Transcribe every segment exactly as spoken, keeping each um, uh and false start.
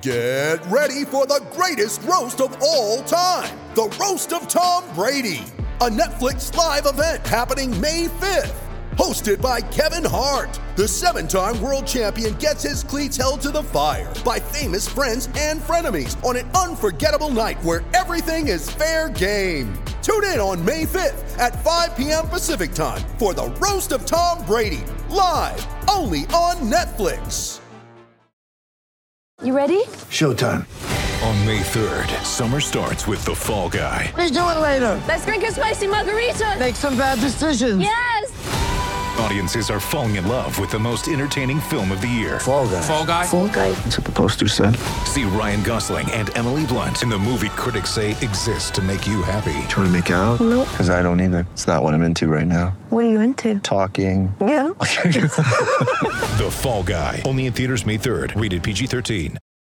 Get ready for the greatest roast of all time, the Roast of Tom Brady, a Netflix live event happening May fifth. Hosted by Kevin Hart, the seven-time world champion gets his cleats held to the fire by famous friends and frenemies on an unforgettable night where everything is fair game. Tune in on May fifth at five p.m. Pacific time for the Roast of Tom Brady, live only on Netflix. You ready? Showtime. On May third, summer starts with The Fall Guy. Let's do it later. Let's drink a spicy margarita. Make some bad decisions. Yes! Audiences are falling in love with the most entertaining film of the year. Fall Guy. Fall Guy? Fall Guy. That's what the poster said. See Ryan Gosling and Emily Blunt in the movie critics say exists to make you happy. Trying to make it out? Nope. Because I don't either. It's not what I'm into right now. What are you into? Talking. Yeah. The Fall Guy. Only in theaters May third. Rated P G thirteen.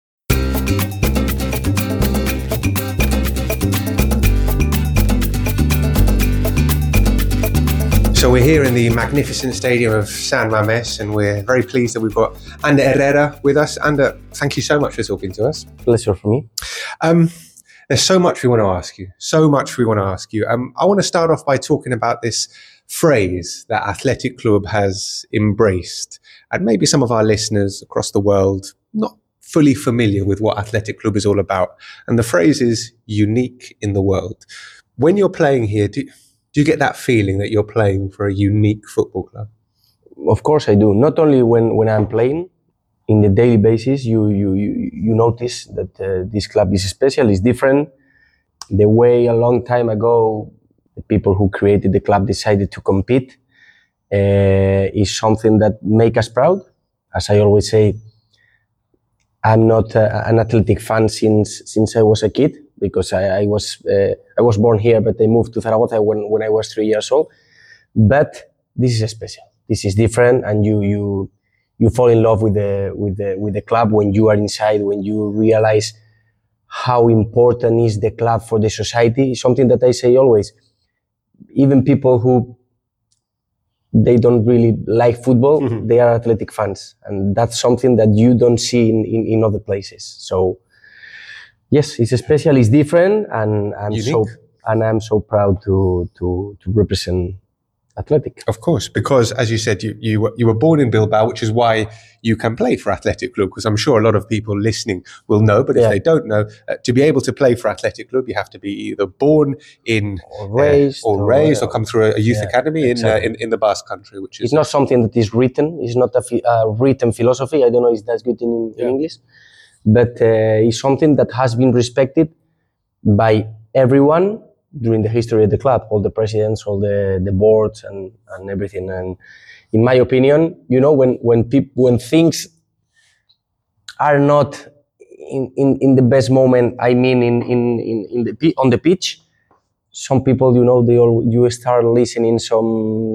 So we're here in the magnificent stadium of San Mamés, and we're very pleased that we've got Ander Herrera with us. Ander, thank you so much for talking to us. Pleasure for me. Um, there's so much we want to ask you. So much we want to ask you. Um, I want to start off by talking about this phrase that Athletic Club has embraced, and maybe some of our listeners across the world not fully familiar with what Athletic Club is all about. And the phrase is unique in the world. When you're playing here, do Do you get that feeling that you're playing for a unique football club? Of course I do. Not only when, when I'm playing, in the daily basis, you you you, you notice that uh, this club is special, is different. The way a long time ago, the people who created the club decided to compete uh, is something that make us proud. As I always say, I'm not uh, an Athletic fan since since I was a kid. Because I, I was uh, I was born here, but I moved to Zaragoza when, when I was three years old. But this is special. This is different, and you you you fall in love with the with the with the club when you are inside. When you realize how important is the club for the society. It's something that I say always. Even people who they don't really like football, mm-hmm. they are Athletic fans, and that's something that you don't see in in, in other places. So. Yes, it's special, it's different, and I'm Unique. so and I'm so proud to to to represent Athletic. Of course, because as you said, you you were, you were born in Bilbao, which is why you can play for Athletic Club. Because I'm sure a lot of people listening will know, but if yeah. they don't know, uh, to be able to play for Athletic Club, you have to be either born in or raised, uh, or, or, raised, or come through a, a youth yeah, academy exactly. in, uh, in in the Basque Country, which is it's not something that is written. It's not a uh, written philosophy. I don't know if that's good in, in yeah. English. But uh, it's something that has been respected by everyone during the history of the club, all the presidents, all the, the boards, and, and everything. And in my opinion, you know, when when people when things are not in, in, in the best moment, I mean, in in, in, in the on the pitch, some people, you know, they all you start listening some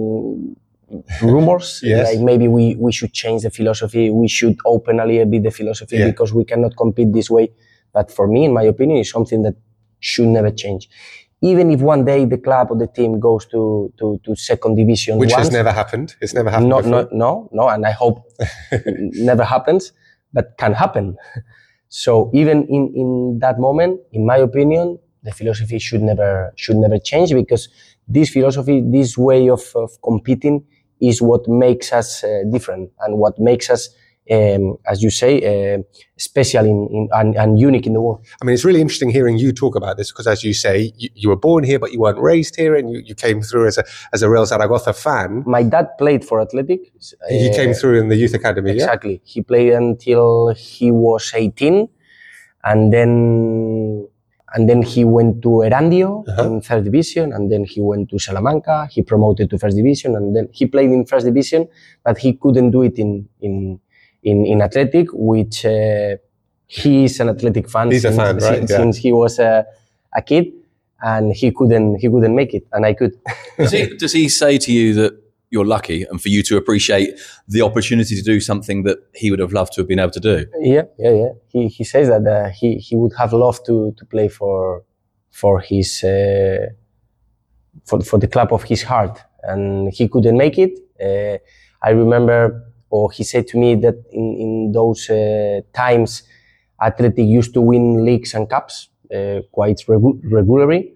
rumors, yes. like maybe we, we should change the philosophy, we should open a little bit the philosophy yeah. because we cannot compete this way. But for me, in my opinion, it's something that should never change. Even if one day the club or the team goes to, to, to second division, which once, has never happened. It's never happened no, before. No, no, no, and I hope never happens, but can happen. So even in, in that moment, in my opinion, the philosophy should never should never change, because this philosophy, this way of, of competing, is what makes us uh, different, and what makes us, um, as you say, uh, special in, in and, and unique in the world. I mean, it's really interesting hearing you talk about this, because as you say, you, you were born here, but you weren't raised here, and you, you came through as a as a Real Zaragoza fan. My dad played for Athletic. He uh, came through in the youth academy, exactly. Yeah? He played until he was eighteen, and then and then he went to Erandio uh-huh. in third division, and then he went to Salamanca. He promoted to first division, and then he played in first division, but he couldn't do it in in in, in Athletic, which uh, he is an Athletic fan. He's since, a fan, right? Since, yeah. since he was a, a kid, and he couldn't he couldn't make it, and I could. Does he, does he say to you that you're lucky, and for you to appreciate the opportunity to do something that he would have loved to have been able to do? Yeah, yeah, yeah. He he says that uh, he he would have loved to to play for for his uh, for for the club of his heart, and he couldn't make it. Uh, I remember, or he said to me that in in those uh, times, Athletic used to win leagues and cups uh, quite regu- regularly,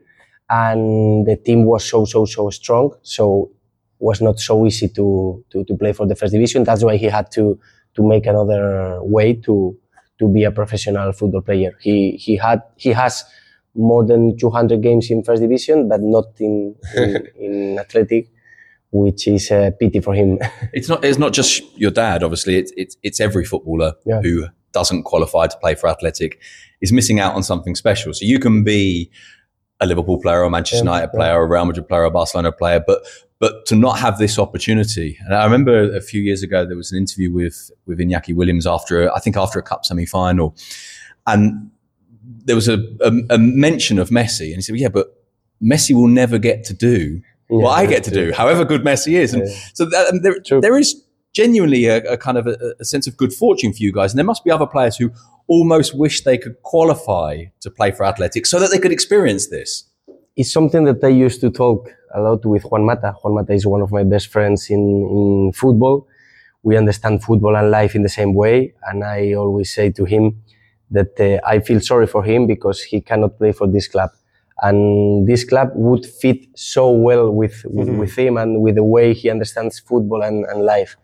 and the team was so so so strong. So was not so easy to, to to play for the first division. That's why he had to to make another way to to be a professional football player. He he had he has more than two hundred games in first division, but not in in, in Athletic, which is a pity for him. It's not it's not just your dad, obviously. It's it's it's every footballer Yeah. who doesn't qualify to play for Athletic is missing out on something special. So you can be a Liverpool player, or a Manchester Yeah, United yeah. player, or a Real Madrid player, or a Barcelona player, but but to not have this opportunity. And I remember a few years ago there was an interview with with Iñaki Williams after I think after a cup semi final, and there was a, a, a mention of Messi, and he said, "Yeah, but Messi will never get to do Yeah, what I that's get to true. do, however good Messi is." And Yeah. so that, and there, True. there is genuinely a, a kind of a, a sense of good fortune for you guys, and there must be other players who almost wish they could qualify to play for Athletic so that they could experience this. It's something that I used to talk a lot with Juan Mata. Juan Mata is one of my best friends in, in football. We understand football and life in the same way. And I always say to him that uh, I feel sorry for him because he cannot play for this club. And this club would fit so well with, with, Mhm. with him and with the way he understands football and, and life.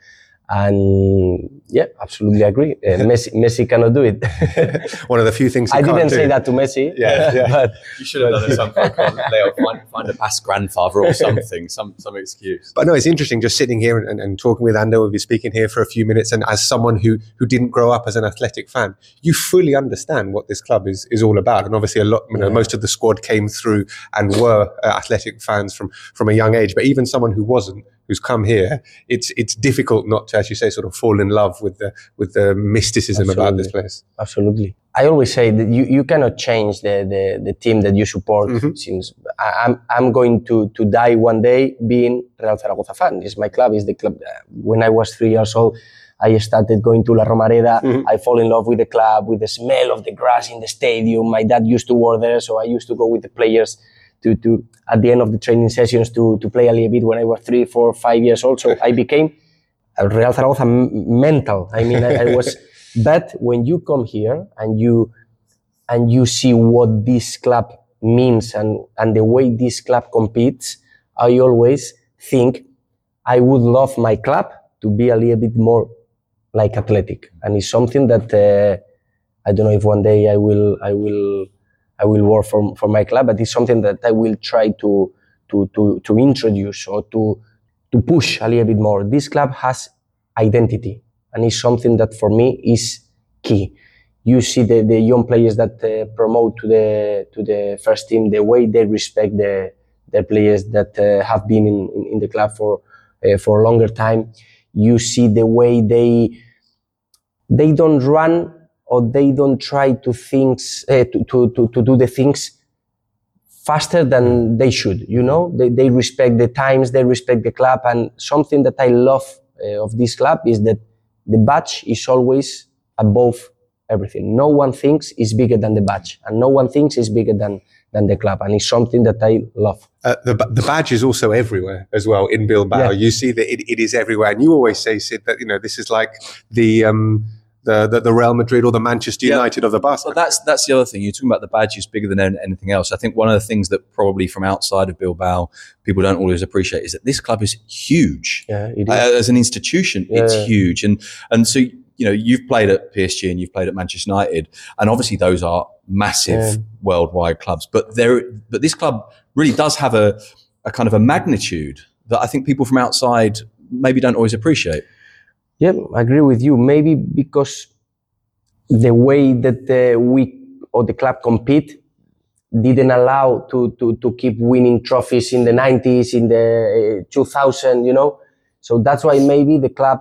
And yeah, absolutely agree. Uh, Messi, Messi cannot do it. One of the few things he I can't didn't do. say that to Messi. Yeah, yeah. but You should have done it something. Leo, find, find a past grandfather or something, some some excuse. But no, it's interesting just sitting here and, and, and talking with Ando. We've been speaking here for a few minutes, and as someone who who didn't grow up as an Athletic fan, you fully understand what this club is is all about. And obviously, a lot, you know, Yeah. most of the squad came through and were uh, Athletic fans from from a young age. But even someone who wasn't, who's come here, it's it's difficult not to, as you say, sort of fall in love with the with the mysticism about this Absolutely. place. Absolutely. I always say that you, you cannot change the, the, the team that you support. Mhm. Since I, I'm I'm going to, to die one day being Real Zaragoza fan. It's my club. It's the club. Uh, When I was three years old, I started going to La Romareda. Mhm. I fall in love with the club, with the smell of the grass in the stadium. My dad used to work there, so I used to go with the players to, to at the end of the training sessions to, to play a little bit when I was three, four, five years old. So I became a Real Zaragoza m- mental. I mean, I, I was. But when you come here and you and you see what this club means and, and the way this club competes, I always think I would love my club to be a little bit more like Athletic, and it's something that uh, I don't know if one day I will I will I will work for for my club, but it's something that I will try to to to to introduce or to to push a little bit more. This club has identity, and it's something that for me is key. You see the, the young players that uh, promote to the to the first team, the way they respect the the players that uh, have been in, in, in the club for uh, for a longer time. You see the way they they don't run or they don't try to things uh, to, to, to to do the things faster than they should. You know, they they respect the times, they respect the club, and something that I love uh, of this club is that the badge is always above everything. No one thinks is bigger than the badge, and no one thinks is bigger than than the club, and it's something that I love. Uh, the the badge is also everywhere as well in Bilbao. Yeah. You see that it, it is everywhere, and you always say, Sid, that you know this is like the um the the, the Real Madrid or the Manchester Yeah. United of the Well, Barca. that's that's the other thing. You're talking about the badge is bigger than an- anything else. I think one of the things that probably from outside of Bilbao people don't always appreciate is that this club is huge. Yeah, it is. Uh, as an institution, it's Yeah. huge, and and so you know you've played at P S G and you've played at Manchester United, and obviously those are massive Yeah. worldwide clubs. But there, but this club really does have a a kind of a magnitude that I think people from outside maybe don't always appreciate. Yeah, I agree with you. Maybe because the way that uh, we or the club compete didn't allow to, to, to keep winning trophies in the nineties, in the uh, two thousand, you know. So that's why maybe the club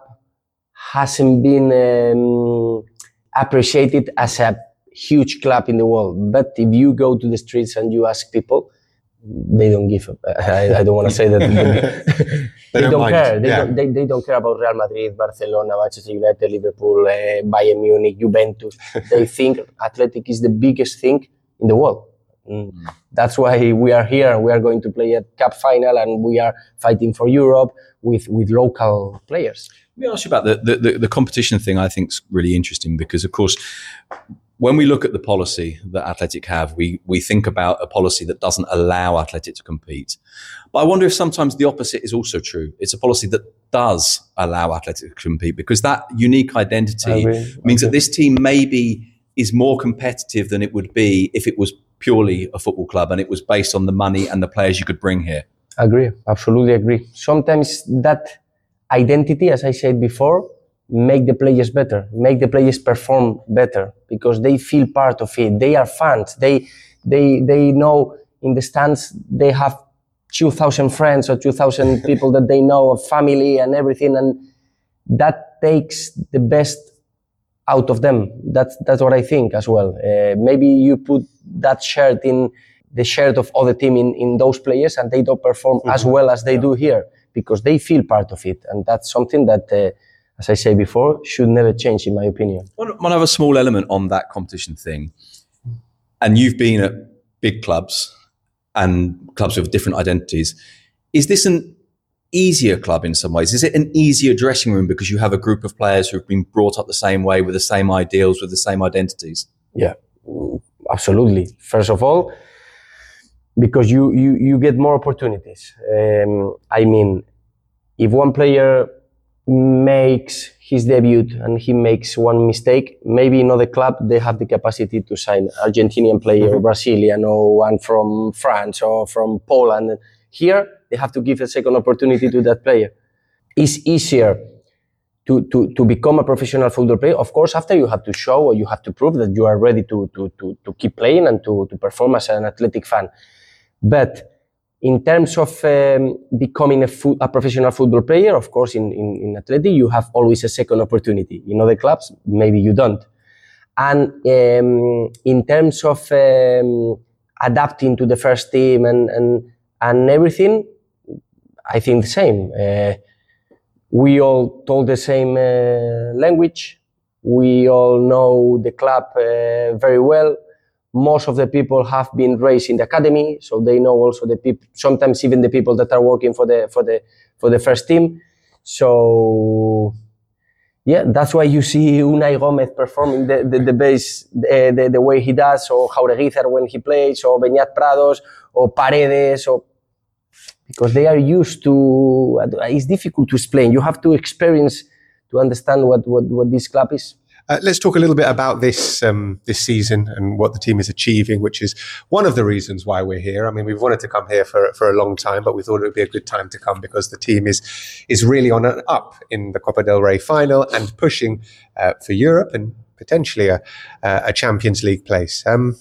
hasn't been um, appreciated as a huge club in the world. But if you go to the streets and you ask people, they don't give up. I, I don't want to say that. they, They don't, don't mind. care. They, Yeah. don't, they, they don't care about Real Madrid, Barcelona, Manchester United, Liverpool, uh, Bayern Munich, Juventus. They think Athletic is the biggest thing in the world. Mm. That's why we are here. We are going to play a cup final, and we are fighting for Europe with, with local players. Let me ask you about the, the, the, the competition thing. I think is really interesting because, of course, when we look at the policy that Athletic have, we we think about a policy that doesn't allow Athletic to compete. But I wonder if sometimes the opposite is also true. It's a policy that does allow Athletic to compete, because that unique identity means that this team maybe is more competitive than it would be if it was purely a football club and it was based on the money and the players you could bring here. Agree, absolutely agree. Sometimes that identity, as I said before, make the players better, make the players perform better, because they feel part of it. They are fans. They they they know in the stands they have two thousand friends or two thousand people that they know, a family and everything, and that takes the best out of them. That's that's what I think as well. Uh, maybe you put that shirt in the shirt of other team in, in those players, and they don't perform mm-hmm. as well as they yeah. do here, because they feel part of it, and that's something that. Uh, As I said before, should never change, in my opinion. One, one other small element on that competition thing, and you've been at big clubs and clubs with different identities. Is this an easier club in some ways? Is it an easier dressing room because you have a group of players who've been brought up the same way, with the same ideals, with the same identities? Yeah, absolutely. First of all, because you, you, you get more opportunities. Um, I mean, if one player makes his debut and he makes one mistake, maybe in other club they have the capacity to sign Argentinian player mm-hmm. or Brazilian or one from France or from Poland. Here they have to give a second opportunity to that player. It's easier to, to, to become a professional football player. Of course, after you have to show or you have to prove that you are ready to, to, to, to keep playing and to, to perform as an Athletic fan. But in terms of um, becoming a, fo- a professional football player, of course, in, in, in Athletic, you have always a second opportunity. In other clubs, maybe you don't. And um, in terms of um, adapting to the first team and, and, and everything, I think the same. Uh, we all talk the same uh, language. We all know the club uh, very well. Most of the people have been raised in the academy, so they know also the people. Sometimes even the people that are working for the for the for the first team. So yeah, that's why you see Unai Gómez performing the the, the bass the, the the way he does, or Jaureguizar when he plays, or Beñat Prados, or Paredes, or because they are used to. It's difficult to explain. You have to experience to understand what what, what this club is. Uh, let's talk a little bit about this um, this season and what the team is achieving, which is one of the reasons why we're here. I mean, we've wanted to come here for for a long time, but we thought it would be a good time to come because the team is is really on an up in the Copa del Rey final and pushing uh, for Europe and potentially a a Champions League place. Um,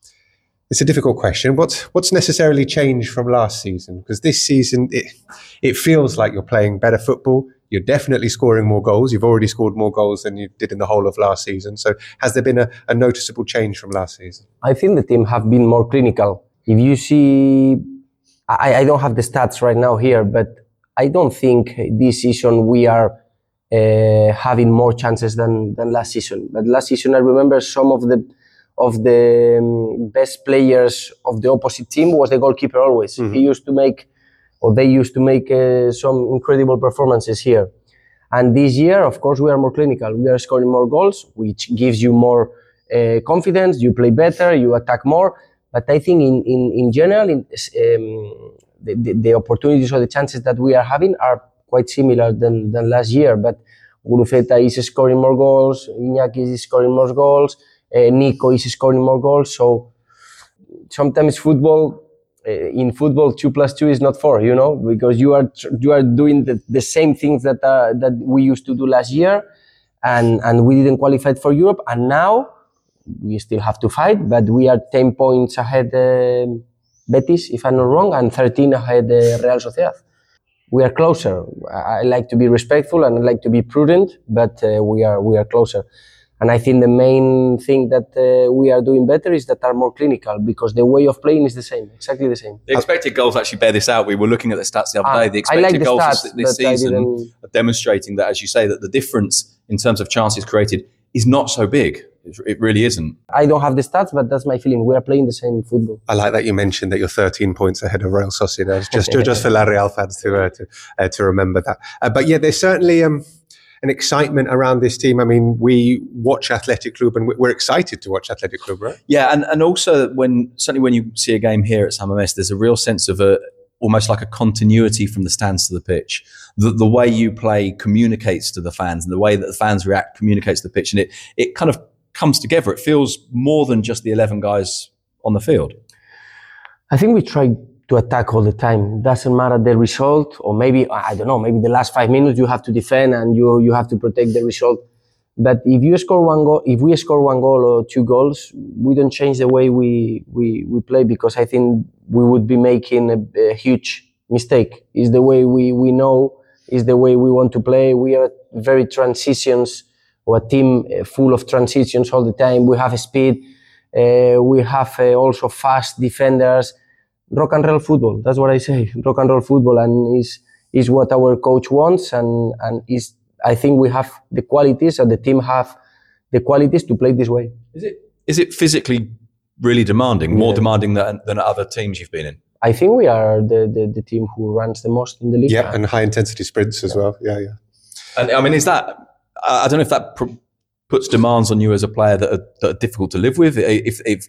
it's a difficult question. What's what's necessarily changed from last season? Because this season it it feels like you're playing better football. You're definitely scoring more goals. You've already scored more goals than you did in the whole of last season. So has there been a, a noticeable change from last season? I think the team have been more clinical. If you see, I, I don't have the stats right now here, but I don't think this season we are uh, having more chances than, than last season. But last season, I remember some of the of the um, best players of the opposite team was the goalkeeper always. Mm-hmm. He used to make or they used to make uh, some incredible performances here. And this year, of course, we are more clinical. We are scoring more goals, which gives you more uh, confidence. You play better, you attack more. But I think in, in, in general, in, um, the, the, the opportunities or the chances that we are having are quite similar than, than last year. But Guruceta is scoring more goals, Iñaki is scoring more goals, uh, Nico is scoring more goals. So sometimes football, in football, two plus two is not four, you know, because you are you are doing the, the same things that uh, that we used to do last year, and and we didn't qualify for Europe, and now we still have to fight, but we are ten points ahead uh, Betis, if I'm not wrong, and thirteen ahead uh, Real Sociedad. We are closer. I, I like to be respectful and I like to be prudent, but uh, we are we are closer. And I think the main thing that uh, we are doing better is that are more clinical, because the way of playing is the same, exactly the same. The expected goals actually bear this out. We were looking at the stats the other ah, day. The expected like the goals stats, this, this season are demonstrating that, as you say, that the difference in terms of chances created is not so big. It really isn't. I don't have the stats, but that's my feeling. We are playing the same football. I like that you mentioned that you're thirteen points ahead of Real Sociedad. Just, just for La Real fans to uh, to, uh, to remember that. Uh, but yeah, there's certainly um, an excitement around this team. I mean, we watch Athletic Club and we're excited to watch Athletic Club, right? Yeah, and, and also when certainly when you see a game here at San Mamés, there's a real sense of a almost like a continuity from the stands to the pitch. The, the way you play communicates to the fans, and the way that the fans react communicates to the pitch, and it it kind of comes together. It feels more than just the eleven guys on the field. I think we try to attack all the time. Doesn't matter the result, or maybe, I don't know, maybe the last five minutes you have to defend and you you have to protect the result. But if you score one goal, if we score one goal or two goals, we don't change the way we we, we play, because I think we would be making a, a huge mistake. It's the way we, we know, it's the way we want to play. We are very transitions, or a team full of transitions all the time. We have speed. Uh, we have uh, also fast defenders. Rock and roll football. That's what I say. Rock and roll football, and is is what our coach wants, and and is I think we have the qualities, and the team have the qualities to play this way. Is it is it physically really demanding, more yeah. demanding than than other teams you've been in? I think we are the, the, the team who runs the most in the league. Yeah, and high intensity sprints as yeah. well. Yeah, yeah. And I mean, is that? I don't know if that pr- puts demands on you as a player that are, that are difficult to live with. If, if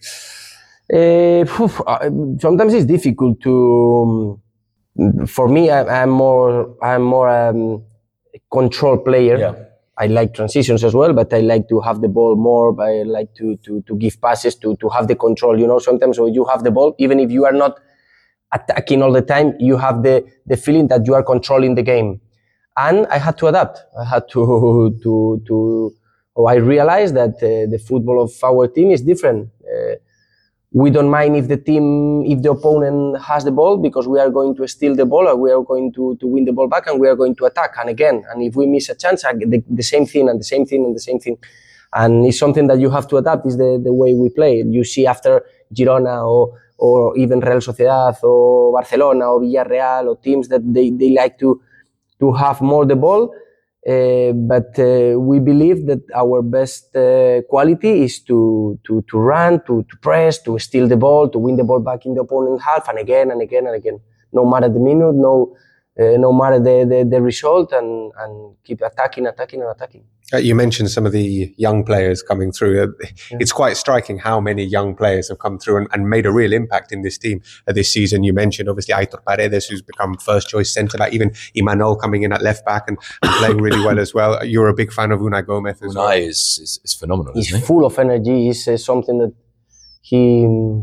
uh, sometimes it's difficult to. Um, for me, I, I'm more. I'm more um, a control player. Yeah. I like transitions as well, but I like to have the ball more. I like to to to give passes, to to have the control. You know, sometimes when you have the ball, even if you are not attacking all the time, you have the the feeling that you are controlling the game. And I had to adapt. I had to to to. Oh, I realized that uh, the football of our team is different. Uh, we don't mind if the team, if the opponent has the ball, because we are going to steal the ball, or we are going to, to win the ball back, and we are going to attack. And again, and if we miss a chance, the, the same thing and the same thing and the same thing. And it's something that you have to adapt. Is the, the way we play. You see after Girona or or even Real Sociedad or Barcelona or Villarreal or teams that they, they like to to have more the ball. Uh, but uh, we believe that our best uh, quality is to to to run, to to press, to steal the ball, to win the ball back in the opponent's half, and again and again and again. No matter the minute, no uh, no matter the, the, the result, and, and keep attacking, attacking, and attacking. Uh, you mentioned some of the young players coming through. Uh, yeah. It's quite striking how many young players have come through and, and made a real impact in this team uh, this season. You mentioned obviously Aitor Paredes, who's become first choice centre back, even Imanol coming in at left back and, and playing really well as well. You're a big fan of Unai Gomez as Unai well. Unai is, is, is phenomenal. He's isn't he? full of energy. He's uh, something that he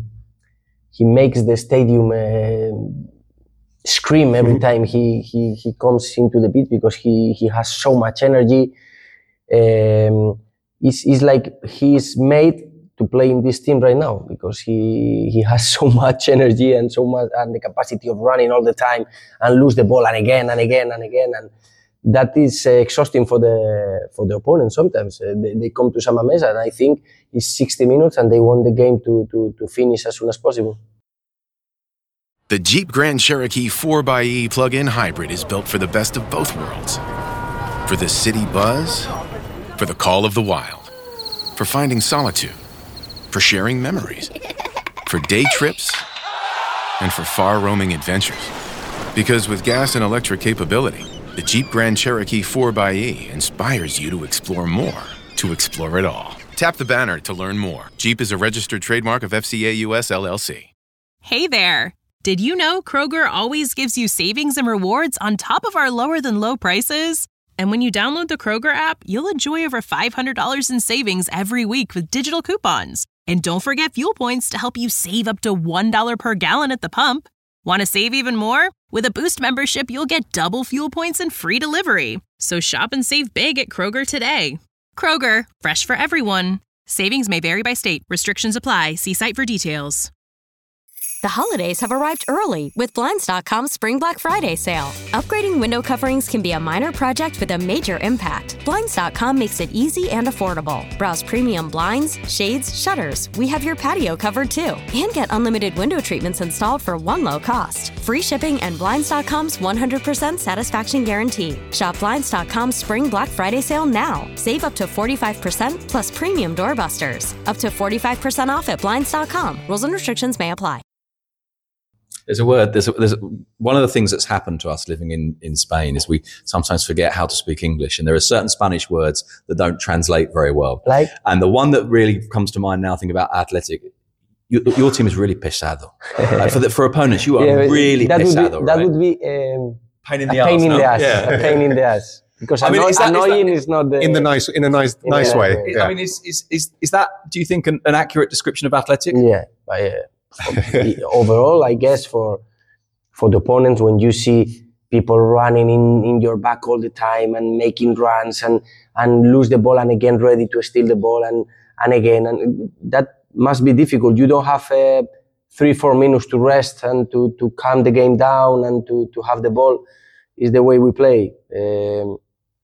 he makes the stadium uh, scream every mm-hmm. time he, he he comes into the pitch, because he he has so much energy. Um, it's, it's like he's made to play in this team right now, because he he has so much energy and so much, and the capacity of running all the time and lose the ball and again and again and again, and that is uh, exhausting for the for the opponent. Sometimes uh, they, they come to San Mamés, and I think it's sixty minutes and they want the game to to to finish as soon as possible. The Jeep Grand Cherokee four by E plug-in hybrid is built for the best of both worlds. For the city buzz, for the call of the wild, for finding solitude, for sharing memories, for day trips, and for far-roaming adventures. Because with gas and electric capability, the Jeep Grand Cherokee four by E inspires you to explore more, to explore it all. Tap the banner to learn more. Jeep is a registered trademark of F C A U S L L C. Hey there! Did you know Kroger always gives you savings and rewards on top of our lower-than-low prices? And when you download the Kroger app, you'll enjoy over five hundred dollars in savings every week with digital coupons. And don't forget fuel points to help you save up to one dollar per gallon at the pump. Want to save even more? With a Boost membership, you'll get double fuel points and free delivery. So shop and save big at Kroger today. Kroger, fresh for everyone. Savings may vary by state. Restrictions apply. See site for details. The holidays have arrived early with Blinds dot com's Spring Black Friday sale. Upgrading window coverings can be a minor project with a major impact. Blinds dot com makes it easy and affordable. Browse premium blinds, shades, shutters. We have your patio covered too. And get unlimited window treatments installed for one low cost. Free shipping and Blinds dot com's one hundred percent satisfaction guarantee. Shop Blinds dot com's Spring Black Friday sale now. Save up to forty-five percent plus premium doorbusters. Up to forty-five percent off at Blinds dot com. Rules and restrictions may apply. There's a word. There's a, there's a, one of the things that's happened to us living in, in Spain is we sometimes forget how to speak English, and there are certain Spanish words that don't translate very well. Like, and the one that really comes to mind now, think about Athletic. You, your team is really pesado. Like for the, for opponents, you are yeah, really that pesado. Would be, that right? would be um, pain in a the pain ass. in No? the ass. Yeah. A pain in the ass. Because I mean, anno- is that- is annoying that- is not the in the nice, in a nice, in nice a way. nice way. Yeah. I mean, is is is is that? Do you think an, an accurate description of Athletic? Yeah, but, uh, overall, I guess for for the opponents, when you see people running in, in your back all the time and making runs and and lose the ball and again ready to steal the ball and and again, and that must be difficult. You don't have uh, three four minutes to rest and to to calm the game down and to to have the ball. Is the way we play. Um,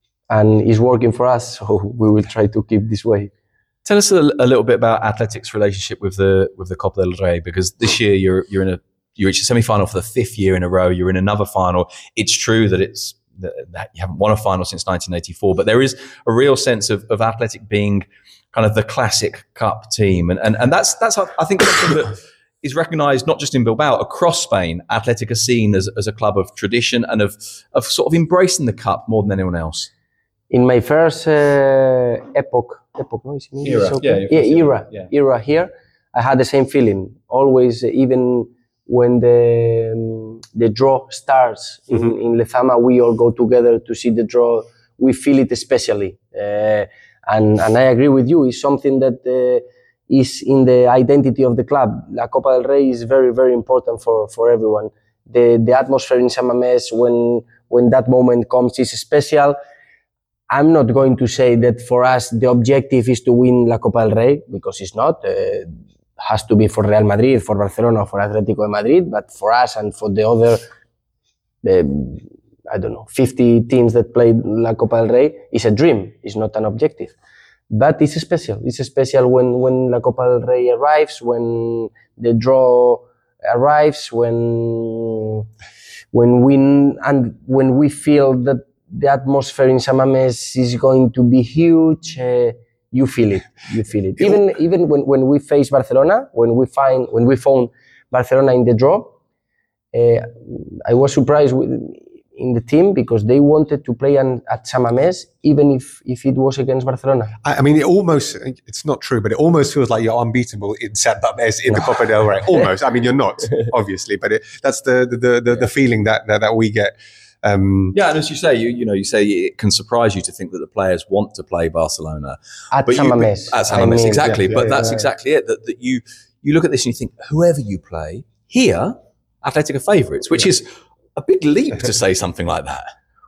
and it's working for us, so we will try to keep this way. Tell us a, a little bit about Athletic's relationship with the with the Copa del Rey, because this year you're you're in a you reached a semi-final for the fifth year in a row. You're in another final. It's true that it's that, that you haven't won a final since nineteen eighty-four, but there is a real sense of, of Athletic being kind of the classic cup team, and and and that's that's I think something that is recognised not just in Bilbao, across Spain. Athletic are seen as as a club of tradition and of of sort of embracing the cup more than anyone else. In my first uh, epoch, epoch, no, is it English? Era, Okay? yeah, yeah, era, yeah. era here, I had the same feeling. Always, even when the um, the draw starts in, Mhm. in Lezama, we all go together to see the draw. We feel it especially, uh, and and I agree with you. It's something that uh, is in the identity of the club. La Copa del Rey is very, very important for for everyone. The the atmosphere in San Mamés when when that moment comes is special. I'm not going to say that for us the objective is to win La Copa del Rey, because it's not. It uh, has to be for Real Madrid, for Barcelona, for Atlético de Madrid, but for us and for the other, uh, I don't know, fifty teams that play La Copa del Rey, it's a dream, it's not an objective. But it's special. It's special when, when La Copa del Rey arrives, when the draw arrives, when when we and when we feel that the atmosphere in San Mamés is going to be huge. Uh, you feel it. You feel it. Even even when, when we face Barcelona, when we find when we found Barcelona in the draw, uh, I was surprised with, in the team, because they wanted to play an, at San Mamés, even if if it was against Barcelona. I, I mean, it almost, it's not true, but it almost feels like you're unbeatable in San Mamés in the Copa del Rey. Almost. I mean, you're not, obviously, but it, that's the the, the, the feeling that, that, that we get. Um, Yeah, and as you say, you you know, you say it can surprise you to think that the players want to play Barcelona At but San you- Mamés. At San I Mamés, mean, exactly. yeah, but yeah, that's yeah. exactly it. That, that you you look at this and you think, whoever you play here, Athletic are favourites, which is a big leap to say something like that.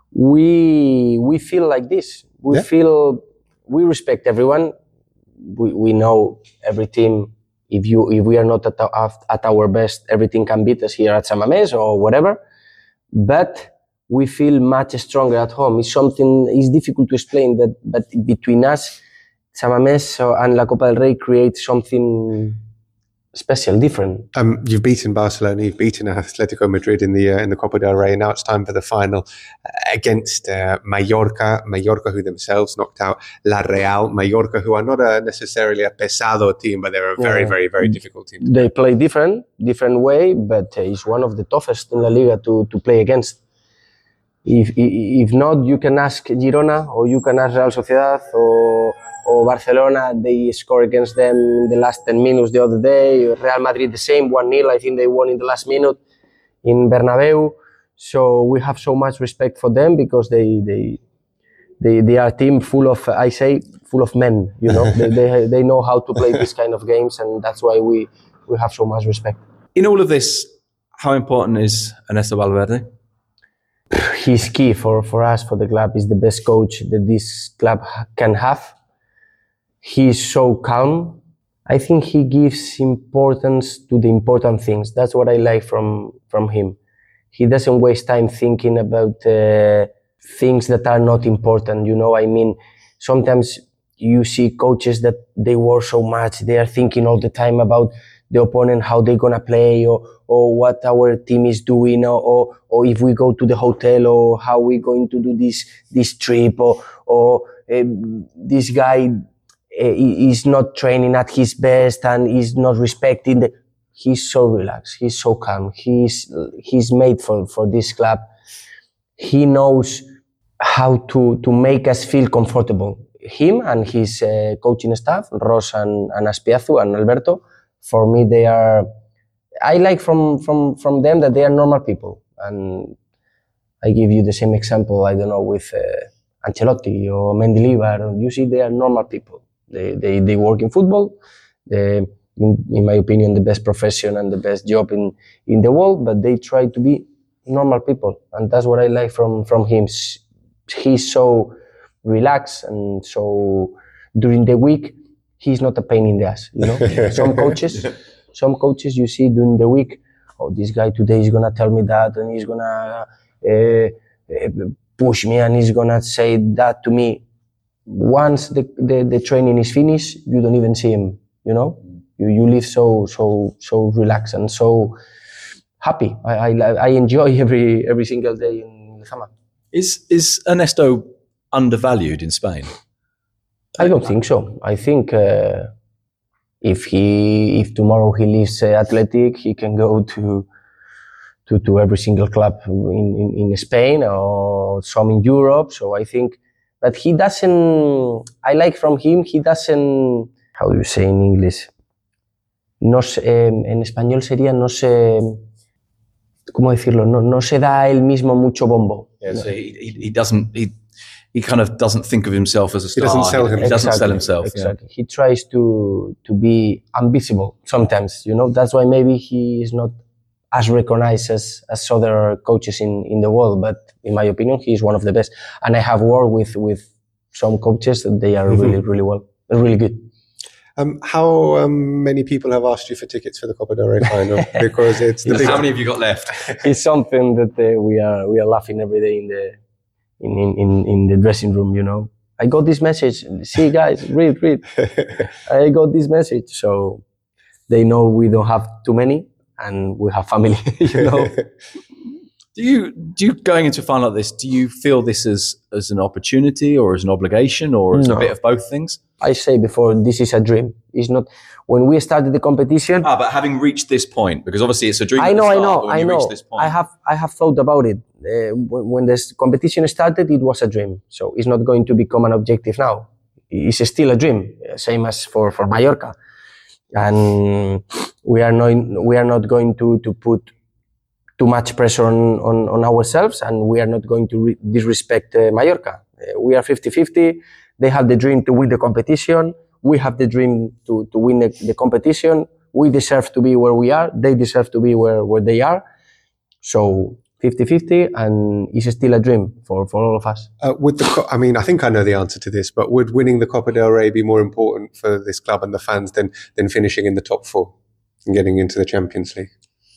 we we feel like this. We Yeah. feel we respect everyone. We we know every team. If you if we are not at, our- at our best, everything can beat us here at San Mamés or whatever. But we feel much stronger at home. It's something. It's difficult to explain that, but between us, San Mamés and La Copa del Rey create something special, different. Um, you've beaten Barcelona, you've beaten Atletico Madrid in the uh, in the Copa del Rey. Now it's time for the final uh, against uh, Mallorca. Mallorca, who themselves knocked out La Real. Mallorca, who are not a, necessarily a pesado team, but they're a very, Yeah. very, very difficult team. They play different, different way, but uh, it's one of the toughest in La Liga to, to play against. If, if not, you can ask Girona, or you can ask Real Sociedad, or, or Barcelona. They score against them in the last ten minutes the other day. Real Madrid the same, one nil. I think they won in the last minute in Bernabeu. So we have so much respect for them, because they they they, they are a team full of, I say, full of men. You know, they, they they know how to play this kind of games, and that's why we we have so much respect. In all of this, how important is Ernesto Valverde? He's key for, for us, for the club. He's the best coach that this club ha- can have. He's so calm. I think he gives importance to the important things. That's what I like from, from him. He doesn't waste time thinking about uh, things that are not important. You know, I mean, sometimes you see coaches that they work so much. They are thinking all the time about the opponent, how they're gonna play, or or what our team is doing, or or, or if we go to the hotel, or how we're going to do this this trip, or or uh, this guy uh, is not training at his best and is not respecting the. he's so relaxed. He's so calm. He's he's made for, for this club. He knows how to, to make us feel comfortable. Him and his uh, coaching staff, Ros and, and Aspiazu and Alberto, for me, they are, I like from, from, from them that they are normal people. And I give you the same example, I don't know, with uh, Ancelotti or Mendilibar. You see, they are normal people. They, they, they work in football. They, in, in my opinion, the best profession and the best job in, in the world, but they try to be normal people. And that's what I like from, from him. He's so relaxed, and so during the week, he's not a pain in the ass, you know? Some coaches, some coaches you see during the week, oh, this guy today is gonna tell me that, and he's gonna uh, uh, push me, and he's gonna say that to me. Once the, the, the training is finished, you don't even see him, you know? You, you live so, so, so relaxed and so happy. I, I, I enjoy every, every single day in Lezama. Is, is Ernesto undervalued in Spain? I don't think so. I think uh, if he, if tomorrow he leaves uh, Athletic, he can go to, to, to every single club in, in, in Spain or some in Europe. So I think, but he doesn't, I like from him, he doesn't, how do you say in English? No se, eh, en español sería no se, ¿cómo decirlo? No, no se da él mismo mucho bombo. Yeah, so he, he, he doesn't, he, he kind of doesn't think of himself as a star. He doesn't sell himself. He doesn't exactly, sell himself. Exactly. Yeah. He tries to, to be invisible sometimes, you know? That's why maybe he is not as recognized as, as other coaches in, in the world. But in my opinion, he is one of the best. And I have worked with, with some coaches that they are mm-hmm. really, really well, really good. Um, how um, many people have asked you for tickets for the Copa del Rey final? Because it's the big... How many have you got left? It's something that uh, we are we are laughing every day in the in, in in the dressing room. You know, I got this message. See, guys, read, read. I got this message, so they know we don't have too many and we have family. You know. Do you, do you, going into a final like this, do you feel this as, as an opportunity or as an obligation or as no. a bit of both things? I say before, this is a dream. It's not, when we started the competition. Ah, but having reached this point, because obviously it's a dream. I know, start, I know, I know. I have, I have thought about it. Uh, when, when this competition started, it was a dream. So it's not going to become an objective now. It's still a dream, same as for, for Mallorca. And we are not, we are not going to, to put too much pressure on, on, on ourselves, and we are not going to re- disrespect uh, Mallorca. Uh, we are fifty-fifty. They have the dream to win the competition. We have the dream to, to win the, the competition. We deserve to be where we are. They deserve to be where, where they are. So fifty-fifty, and it's still a dream for, for all of us. Uh, would the, I mean, I think I know the answer to this, but would winning the Copa del Rey be more important for this club and the fans than, than finishing in the top four and getting into the Champions League?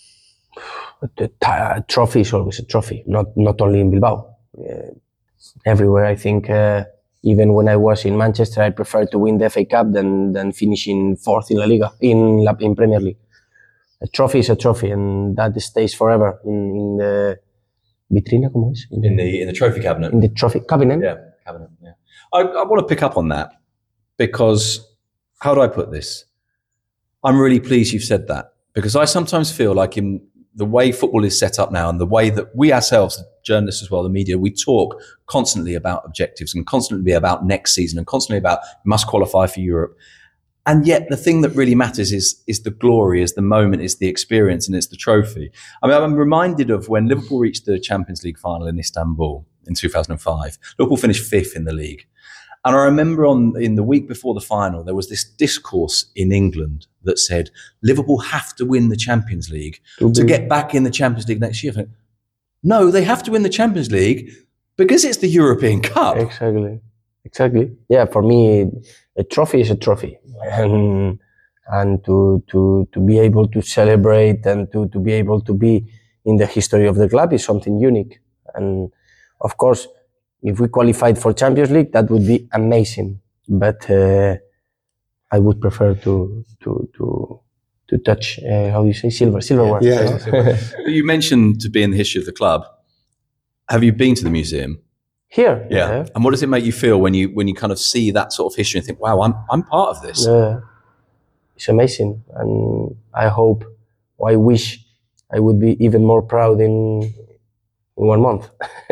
The t- trophy is always a trophy, not not only in Bilbao. Uh, everywhere, I think, uh, even when I was in Manchester, I preferred to win the F A Cup than than finishing fourth in La Liga, in La, in Premier League. A trophy is a trophy, and that stays forever in, in the vitrina, ¿cómo es? In, in the in the trophy cabinet. In the trophy cabinet. Yeah, cabinet. Yeah. I, I want to pick up on that because how do I put this? I'm really pleased you've said that, because I sometimes feel like in the way football is set up now and the way that we ourselves, journalists as well, the media, we talk constantly about objectives and constantly about next season and constantly about must qualify for Europe. And yet the thing that really matters is, is the glory, is the moment, is the experience, and it's the trophy. I mean, I'm reminded of when Liverpool reached the Champions League final in Istanbul in two thousand five. Liverpool finished fifth in the league. And I remember on in the week before the final, there was this discourse in England that said, Liverpool have to win the Champions League mm-hmm. to get back in the Champions League next year. Like, no, they have to win the Champions League because it's the European Cup. Exactly. Exactly. Yeah, for me, a trophy is a trophy. And and to to to be able to celebrate and to, to be able to be in the history of the club is something unique. And of course, if we qualified for Champions League, that would be amazing. But uh, I would prefer to to to to touch uh, how do you say silver, silverware. Yeah. yeah. You mentioned to be in the history of the club. Have you been to the museum? Here. Yeah. yeah. And what does it make you feel when you when you kind of see that sort of history and think, wow, I'm I'm part of this? Uh, it's amazing, and I hope or I wish I would be even more proud in, in one month.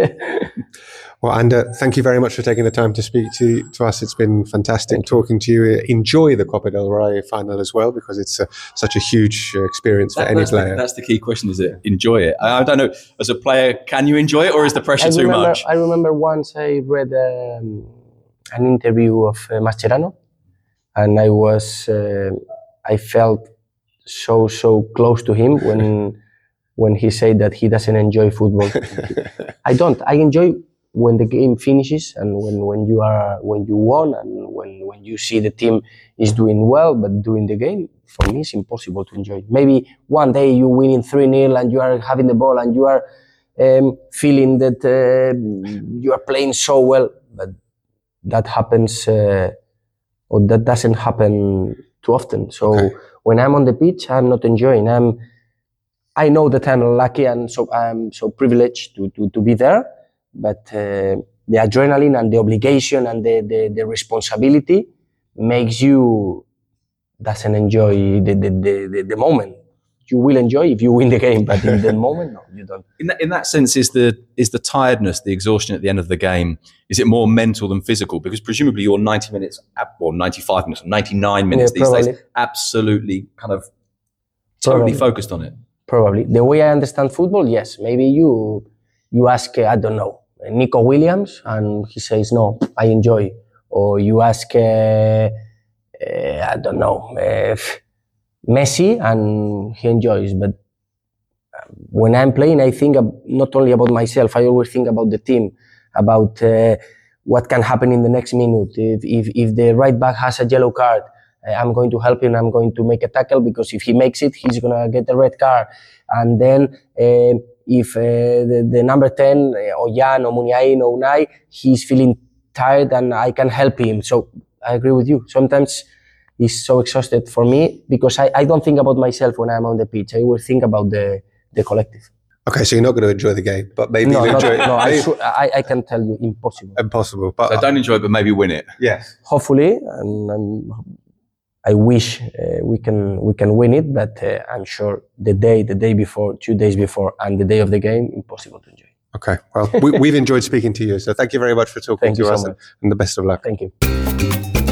Well, Ander, thank you very much for taking the time to speak to, to us. It's been fantastic thank talking you. to you. Enjoy the Copa del Rey final as well, because it's a, such a huge experience for that, any that's player. The, that's the key question, is it? Enjoy it. I, I don't know, as a player, can you enjoy it, or is the pressure I too remember, much? I remember once I read um, an interview of uh, Mascherano, and I was, uh, I felt so, so close to him when, when he said that he doesn't enjoy football. I don't. I enjoy when the game finishes and when, when you are when you won and when, when you see the team is doing well, but during the game, for me, it's impossible to enjoy. Maybe one day you win in three nil and you are having the ball and you are um, feeling that uh, you are playing so well, but that happens uh, or that doesn't happen too often. So okay. when I'm on the pitch, I'm not enjoying. I'm I know that I'm lucky and so I'm so privileged to to, to be there. But uh, the adrenaline and the obligation and the, the, the responsibility makes you doesn't enjoy the, the, the, the moment. You will enjoy if you win the game, but in the moment, no, you don't. In that, in that sense, is the is the tiredness, the exhaustion at the end of the game, is it more mental than physical? Because presumably you're ninety minutes, or ninety-five minutes, or ninety-nine minutes yeah, these probably. days, absolutely kind of totally probably. focused on it. Probably. The way I understand football, yes. Maybe you you ask, uh, I don't know, Nico Williams, and he says, no, I enjoy. Or you ask, uh, uh, I don't know, uh, Messi, and he enjoys. But when I'm playing, I think not only about myself, I always think about the team, about uh, what can happen in the next minute. If, if, if the right back has a yellow card, I'm going to help him, I'm going to make a tackle, because if he makes it, he's going to get a red card. And then uh, if uh, the, the number ten, uh, or Jan, or Muniain, or Unai, he's feeling tired and I can help him. So I agree with you. Sometimes it's so exhausted for me because I, I don't think about myself when I'm on the pitch. I will think about the, the collective. Okay, so you're not going to enjoy the game, but maybe no, you not, enjoy it. No, I, sure, I, I can tell you, impossible. Impossible. But so don't enjoy it, but maybe win it. Yes. Hopefully, and, and I wish uh, we can we can win it, but uh, I'm sure the day, the day before, two days before, and the day of the game, impossible to enjoy. Okay, well, we, we've enjoyed speaking to you, so thank you very much for talking thank to you us, so and, and the best of luck. Thank you.